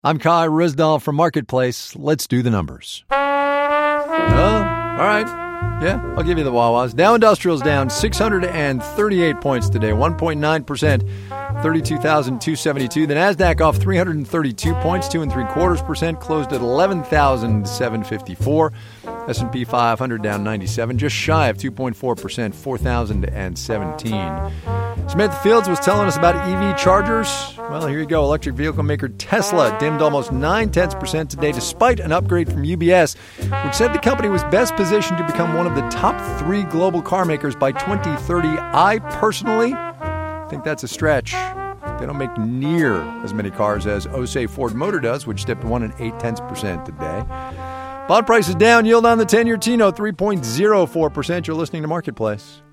I'm Kai Rizdal from Marketplace. Let's do the numbers. All right. Yeah, I'll give you the Wawas. Dow Industrial's down 638 points today, 1.9%, 32,272. The Nasdaq off 332 points, 2.75%, closed at 11,754. S&P 500 down 97, just shy of 2.4%, 4,017. Samantha Fields was telling us about EV chargers. Well, here you go. Electric vehicle maker Tesla dimmed almost 0.9% today despite an upgrade from UBS, which said the company was best positioned to become one of the top 3 global car makers by 2030. I personally think that's a stretch. They don't make near as many cars as Osei Ford Motor does, which dipped 1.8% today. Bond prices down, yield on the 10-year T-note 3.04%. You're listening to Marketplace.